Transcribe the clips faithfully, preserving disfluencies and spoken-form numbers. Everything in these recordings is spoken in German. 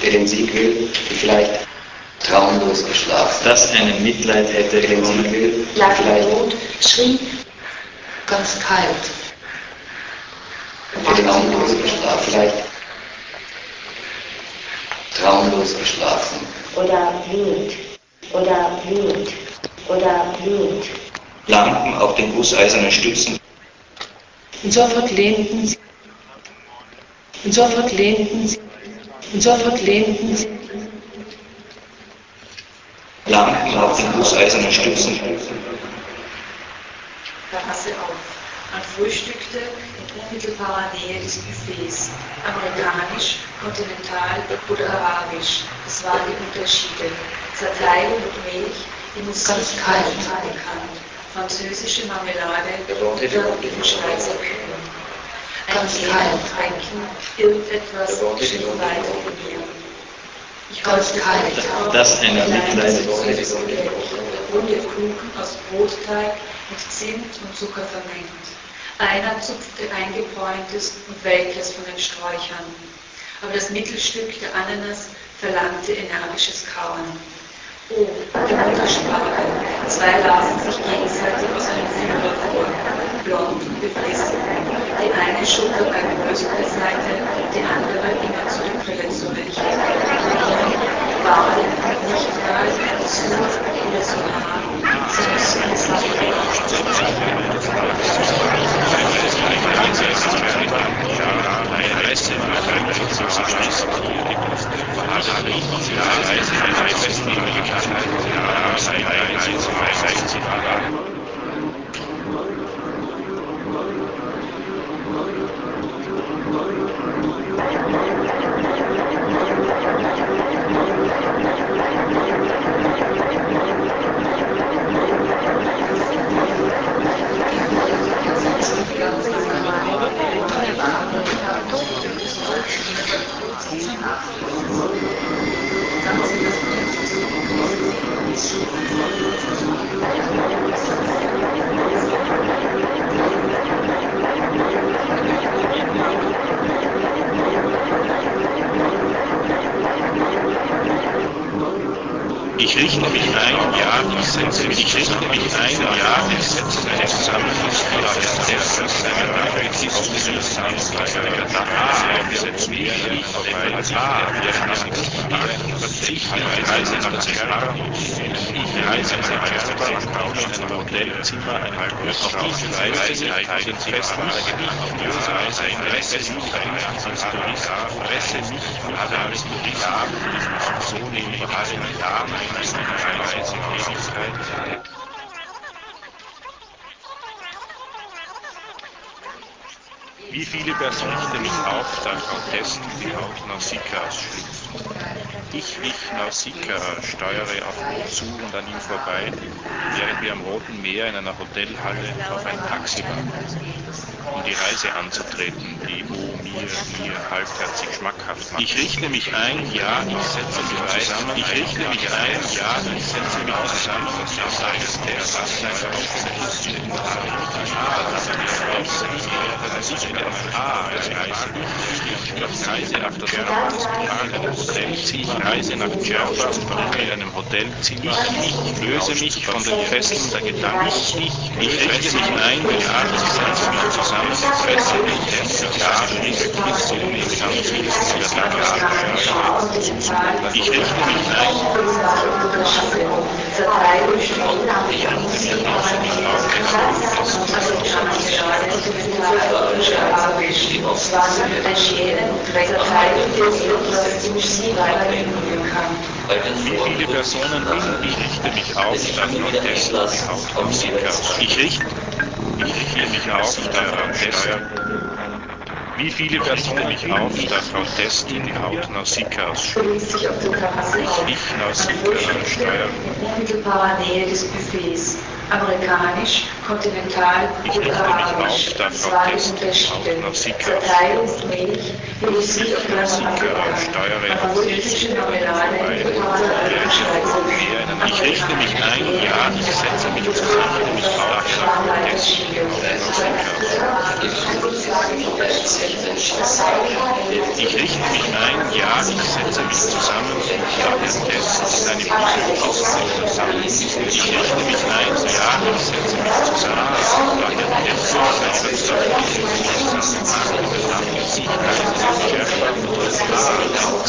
für den Sieg will, die vielleicht traumlos geschlafen. Dass einen Mitleid hätte für den Sieg will, lag vielleicht tot, schrie, ganz kalt. für den traumlos geschlafen, vielleicht traumlos geschlafen. Oder wild, oder wild, oder wild. Lampen auf den gusseisernen Stützen. Und sofort lehnten sie, und sofort lehnten sie, und sofort lehnten sie. Lampen auf den gusseisernen Stützen. Terrasse auf. Man frühstückte in unmittelbarer Nähe des Buffets. Amerikanisch, kontinental oder arabisch. Das waren die Unterschiede. Zerteilung und Milch, die Musik Ganz kalt. bekannt. Französische Marmelade oder eben Schweizer Küken. Ein Ganz Tee, kalt. Trinken, irgendetwas schritt weiter von mir. Ich Ganz wollte kalt. Dass einer Mitleid der runde Kuchen aus Brotteig mit Zimt und Zucker vermengt. Einer zupfte eingebräuntes und welkes von den Sträuchern. Aber das Mittelstück der Ananas verlangte energisches Kauen. Oh, der Muttersprache. Zwei lasen sich gegenseitig aus einem Führer vor, blond und beflissen. Die eine schob dabei Brösel beiseite, die andere immer zu der Brille zurecht. Wahrlich nicht mal so oder so hart, sie müssen es Ich richte mich ein, ja, ich setze mich, ich richte mich ein, ja, ich setze mich zusammen, ich setze mich, ich reise nach Djerba, ich reise nach Djerba und baue in einem Hotelzimmer ein Haus. Auf diese Weise ich den festen auf diese Weise presse mich als Tourist, presse mich als Tourist, so nehme ich ein Jahr Wie viele Personen mich auf der Protest die Haut Nausikas schlüpfen. Ich, ich, Nausicaa, steuere auf Boot zu und an ihm vorbei, während wir am Roten Meer in einer Hotelhalle auf ein Taxi warten, um die Reise anzutreten, die oh mir, mir halbherzig schmackhaft macht. Ich richte mich ein, ja, ich setze mich zusammen. Ich richte mich ein, ja, ich setze mich zusammen. Das heißt, der Sass einer Aufsätze in der Ah, das Reise nicht, das Reise nach der Djerba, das Hotelzimmer, ich reise nach Djerba und wohne in einem Hotelzimmer. Ich löse mich von den Fesseln der Gedanken. Ich, ich, ich richte mich ein, ja, ich setze mich zusammen, fesse mich, ja, wirklich so mit ganz vielen Gedanken. Ich richte mich ein. Wie viele Personen bin ich? Ich richte mich auf, der Protest die Haut Nausikas. Ich richte, ich richte mich auf, der Protest. Wie viele Personen mich auf, der Protest die Haut Nausikas. Ich, ich, Nausicaa, steuere. Unmittelbarer Nähe des Buffets. Amerikanisch, kontinental oder arabisch. Das waren die Unterschiede. Zerteilung und Milch, die Musik Nausicaa, steuere auf französische Marmelade oder Schweizer Küken. Ich richte mich ein, ja, ich setze mich zusammen, mich auf, Unterschiede. Das Ich richte mich ein, ja, ich setze mich zusammen, da der Test seine Bücher auszusammeln. Ich richte mich ein, ja, ich setze mich zusammen, da der Test seine Verpflichtung zusammen macht, dann sich Geist, Schärfer und Gefahr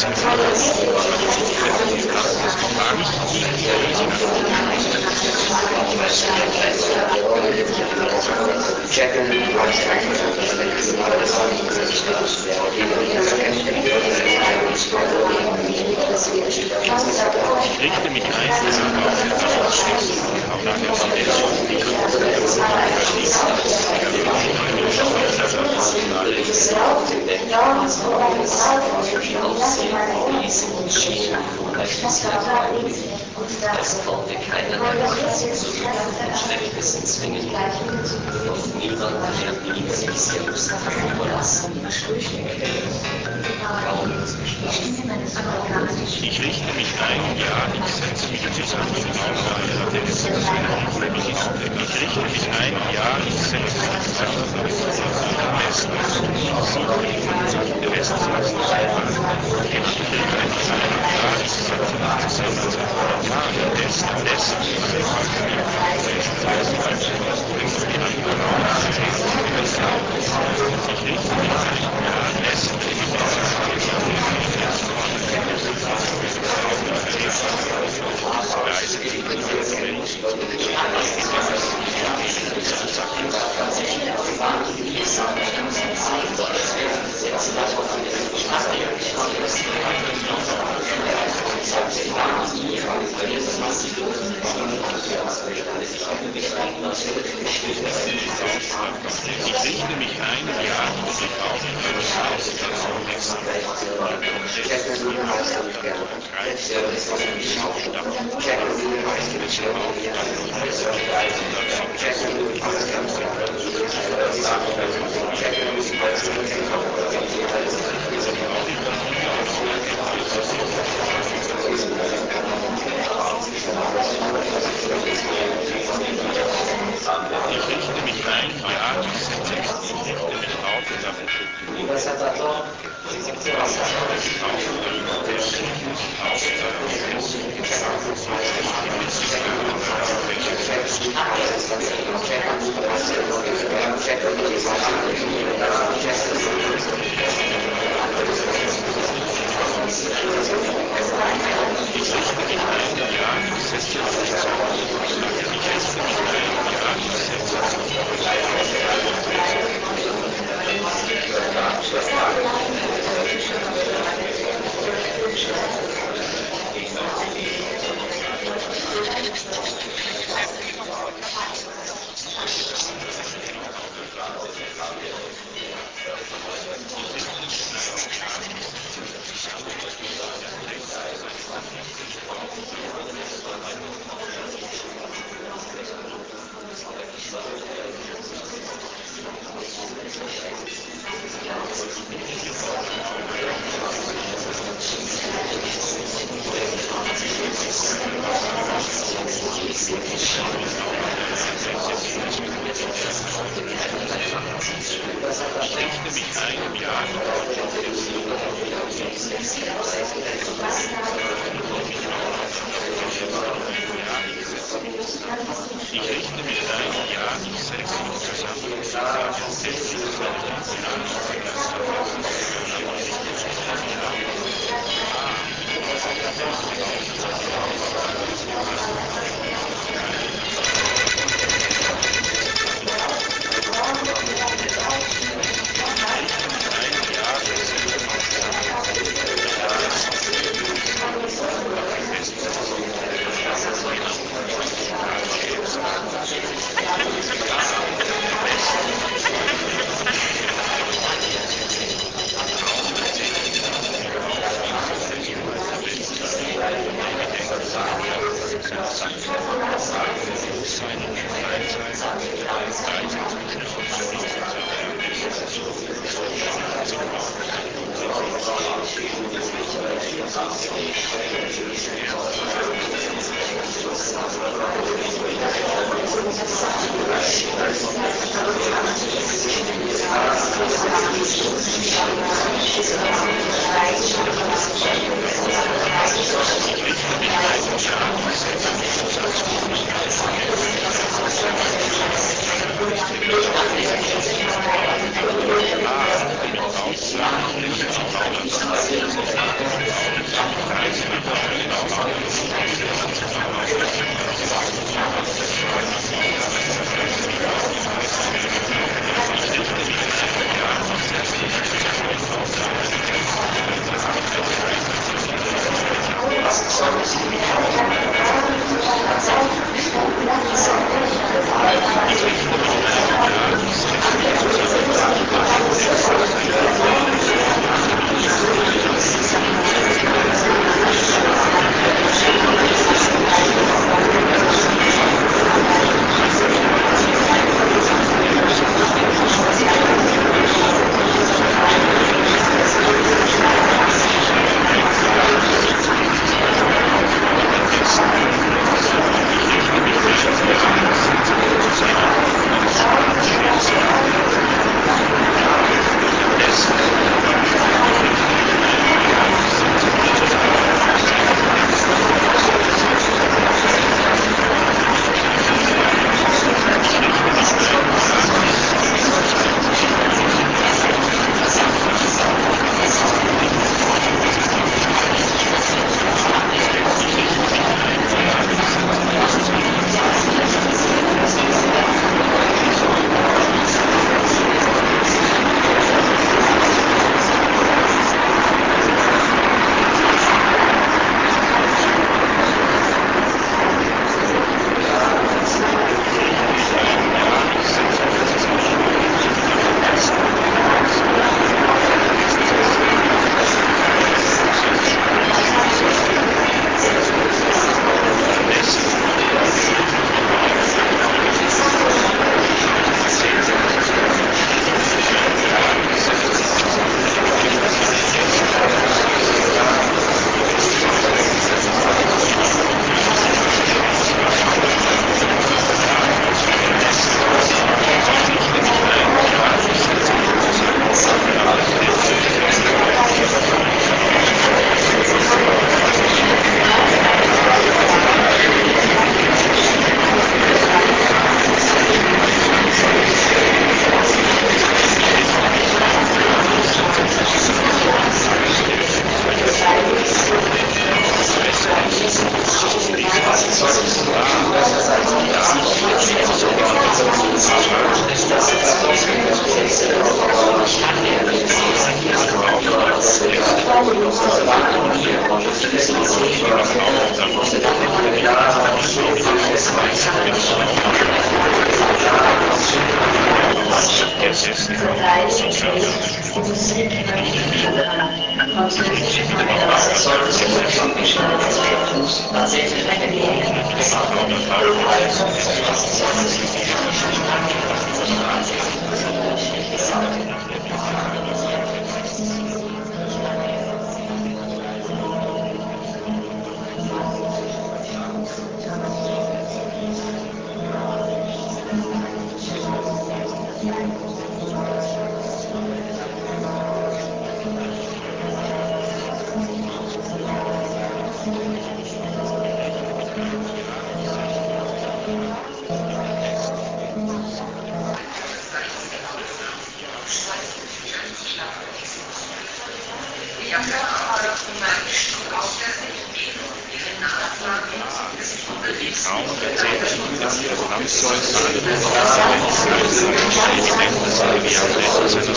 Ich richte mich ein darauf, dass ich es konnte keiner mehr Macht zu wirklichen Schlechtes zwingen und niemand mehr ihm sich selbst überlassen. Ich richte mich ein, ja, ich setze mich zusammen, da der Test seine Verpflichtung Ich richte mich ein, ja, ich setze mich zusammen, da der Test der Rest ist was zu sagen. Ich richte mich ein, ja, ich setze mich zusammen, ja, der Test, der Rest Ich richte mich ein, ja, Rest Ich richte mich ein, ja, ich auch Ich richte mich ein, ja, ich setze mich, ich richte mich auf, Thank you. Französisch Das sollte so zusammengestellt, dass der Fuß tatsächlich eine Linie ist. Traum erzählt ihm, dass das Land soll sein, als Element Variante seiner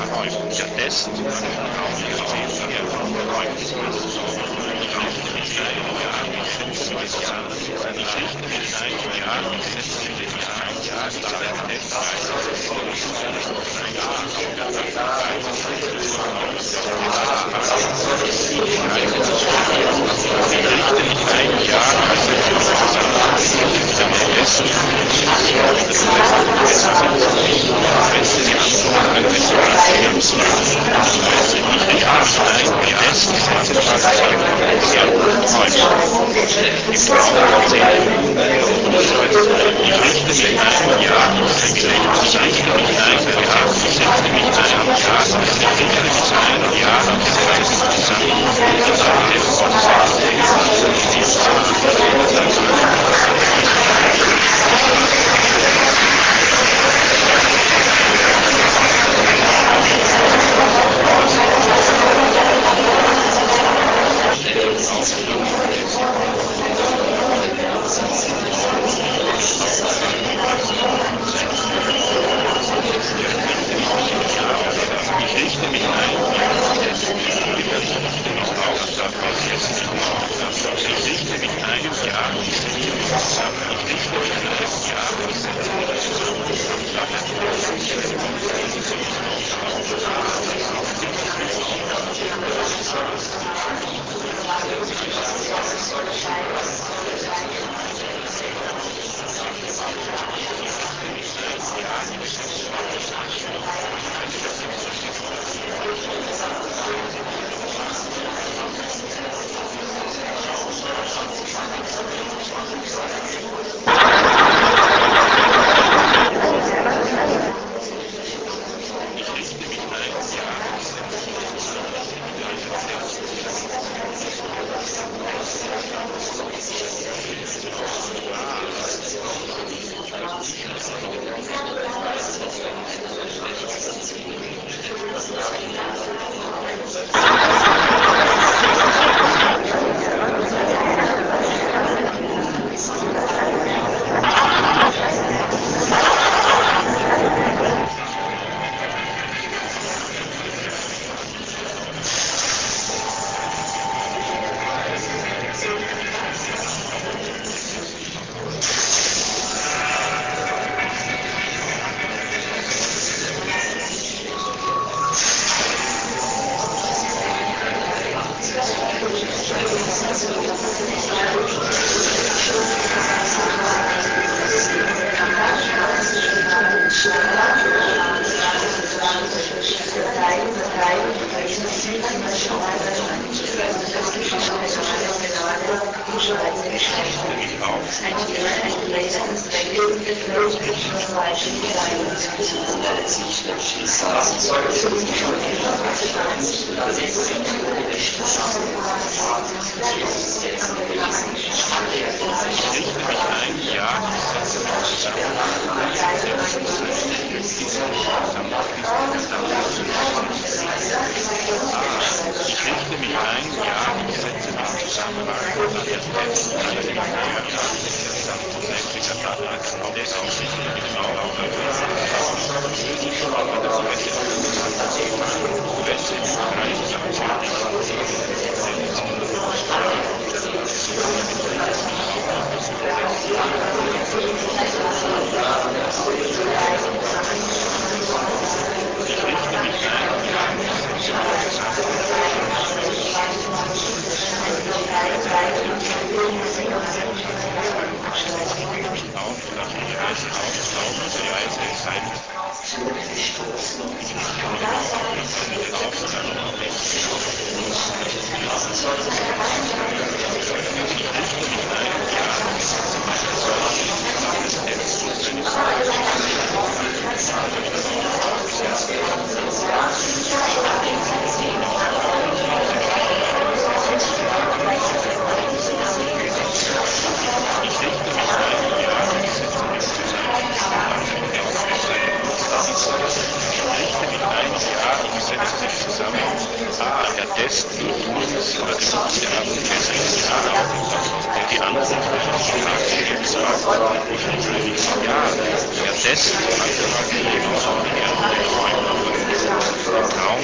Test, ich setze mich ein, ja, ich stelle fest, richte mich ein, ja, ich setze mich zusammen, ich am besten,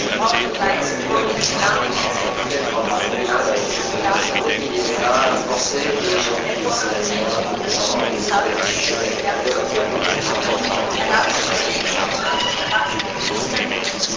Evidenz So nehme ich zu.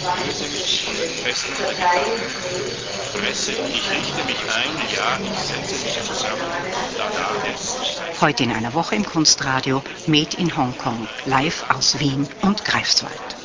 löse mich von den Fesseln der Gedanken, fresse, ich richte mich ein, ja, ich setze mich zusammen, da da ist. Heute in einer Woche im Kunstradio Made in Hongkong, live aus Wien und Greifswald.